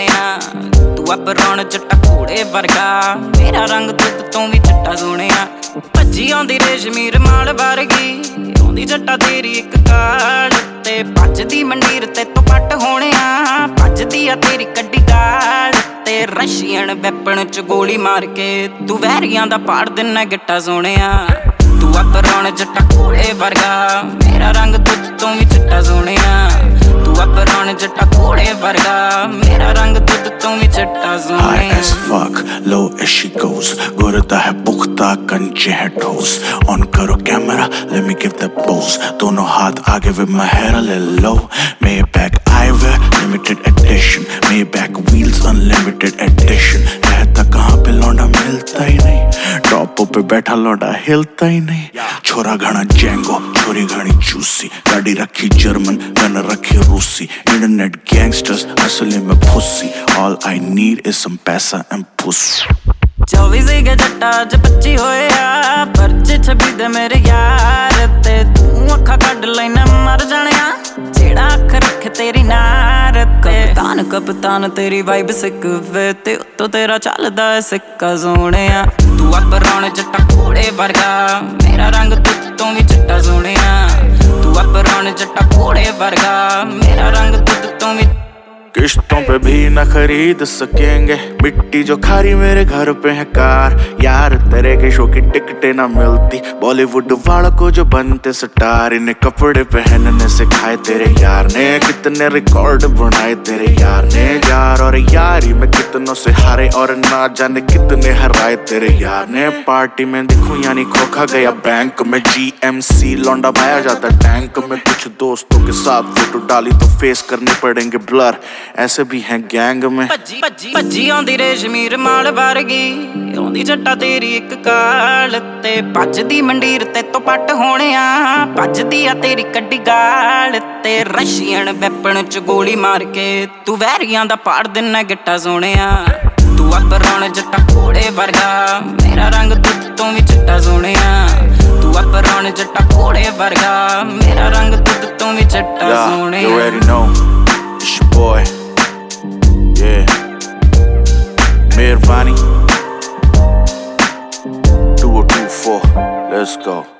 ਸੋਹਣਿਆ ਤੂੰ ਅਪਰੌਣ ਜੱਟਾ ਘੋੜੇ ਵਰਗਾ ਮੇਰਾ ਰੰਗ ਦੁੱਧ ਤੋਂ ਵੀ ਚਿੱਟਾ ਸੋਹਣਿਆ ਭੱਜੀ ਆਉਂਦੀ ਰੇਸ਼ਮੀ ਰਮਾਲ ਵਰਗੀ ਆਉਂਦੀ ਜੱਟਾ ਤੇਰੀ ਇੱਕ ਕਾਲ ਤੇ ਭੱਜਦੀ ਮੰਡੀਰ ਤੇ ਤੋਂ ਪੱਟ ਹੋਣਿਆ ਭੱਜਦੀ ਆ ਤੇਰੀ ਕੱਢੀ ਗਾਲ ਤੇ ਰਸ਼ੀਅਨ ਵੈਪਨ ਚ ਗੋਲੀ ਮਾਰ ਕੇ ਤੂੰ ਵਹਿਰੀਆਂ ਦਾ ਪਾੜ ਦਿਨਾ ਗਿੱਟਾ ਸੋਹਣਿਆ ਤੂੰ ਅਪਰੌਣ ਜੱਟਾ ਘੋੜੇ ਵਰਗਾ ਮੇਰਾ ਰੰਗ ਦੁੱਧ ਤੋਂ ਵੀ ਚਿੱਟਾ ਸੋਹਣਿਆ ਤੂੰ ਅਪਰੌਣ ਜੱਟਾ ਘੋੜੇ ਵਰਗਾ ਮੇਰਾ ਰੰਗ ਦੁੱਧ ਤੋਂ ਵੀ ਚਿੱਟਾ ਸੋਹਣਿਆ High as fuck, low as she goes गुरदा है पुख्ता कंचे है ठोस ऑन करो camera let me give the pose दोनों हाथ आगे with my hair a little low Maybach eyewear limited edition Maybach wheels unlimited edition रहता कहाँ पे लौंडा मिलता ही नहीं टॉप पे बैठा लौंडा हिलता ही नहीं छोरा घना जेंगो छोरी घनी चूसी गाड़ी रखी जर्मन गन रखी रूसी इंटरनेट गैंगस्टर्स असली में pussy all I need is some पैसा and pussy 24 ਸੀਗੇ ਜੱਟਾ ਅੱਜ 25 ਹੋਇਆ ਪਰਚੇ 26 ਦੇ ਮੇਰੇ ਯਾਰ ਤੇ ਤੂੰ ਅੱਖਾਂ ਕੱਢ ਲੈਣਾ ਮਰ ਜਾਣਿਆ ਜਿਹੜਾ ਅੱਖ ਰੱਖ ਤੇਰੀ ਨਾਰ ਤੇ ਕਪਤਾਨ ਤੇਰੀ ਵਾਈਬ ਸਿੱਕ ਵੇ ਤੇ ਉੱਤੋਂ ਤੇਰਾ ਚੱਲਦਾ ਸਿੱਕਾ ਸੋਹਣਿਆ ਤੂੰ ਅਪਰੌਣ ਜੱਟਾ ਘੋੜੇ ਵਰਗਾ ਮੇਰਾ ਰੰਗ ਦੁੱਧ ਤੋਂ ਵੀ ਚਿੱਟਾ ਸੋਹਣਿਆ ਤੂੰ ਅਪਰੌਣ ਜੱਟਾ ਘੋੜੇ ਵਰਗਾ ਮੇਰਾ ਰੰਗ ਦੁੱਧ ਤੋਂ ਵੀ किश्तों पे भी न खरीद सकेंगे मिट्टी जो खारी मेरे घर पे है कार यार तेरे के शो की टिकटें ना मिलती बॉलीवुड वालों को जो बनते स्टार इन्हें कपड़े पहनने सिखाए तेरे यार ने कितने रिकॉर्ड बनाए तेरे यार ने यार और यारी में कितनों से हारे और ना जाने कितने हराए तेरे यार ने पार्टी में दिखूं यानी खोखा गया बैंक में GMC लौंडा पाया जाता टैंक में कुछ दोस्तों के साथ फोटो डाली तो फेस करने पड़ेंगे ब्लर ऐसे भी हैं गैंग में ਭੱਜੀ ਆਉਂਦੀ ਰੇਸ਼ਮੀ ਰਮਾਲ ਵਰਗੀ ਆਉਂਦੀ ਜੱਟਾ ਤੇਰੀ ਇੱਕ ਕਾਲ ਤੇ ਭੱਜਦੀ ਮੰਡੀਰ ਤੇ ਤੋਂ ਪੱਟ ਹੋਣਿਆ ਭੱਜਦੀ ਆ ਤੇਰੀ ਕੱਢੀ ਗਾਲ ਤੇ ਰਸ਼ੀਅਨ ਵੈਪਨ ਚ ਗੋਲੀ ਮਾਰ ਕੇ ਤੂੰ ਵਹਿਰੀਆਂ ਦਾ ਪਾੜ ਦਿਨਾ ਗਿੱਟਾ ਸੋਹਣਿਆ ਤੂੰ ਅਪਰੌਣ ਜੱਟਾ ਘੋੜੇ ਵਰਗਾ ਮੇਰਾ ਰੰਗ ਦੁੱਧ ਤੋਂ ਵੀ ਚਿੱਟਾ ਸੋਹਣਿਆ ਤੂੰ ਅਪਰੌਣ ਜੱਟਾ ਘੋੜੇ ਵਰਗਾ ਮੇਰਾ ਰੰਗ ਦੁੱਧ ਤੋਂ ਵੀ ਚਿੱਟਾ ਸੋਹਣਿਆ It's your boy, yeah, Mehervani 2024, let's go.